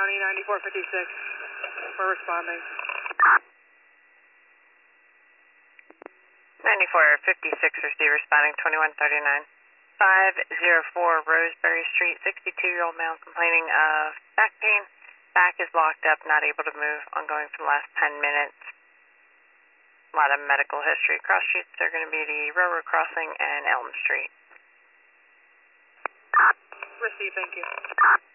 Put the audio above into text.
County 9456 for responding. 9456 receive responding 2139. 504 Roseberry Street, 62-year-old male complaining of back pain. Back is locked up, not able to move, ongoing for the last 10 minutes. A lot of medical history. Cross streets are going to be the Railroad Crossing and Elm Street. Receive, thank you.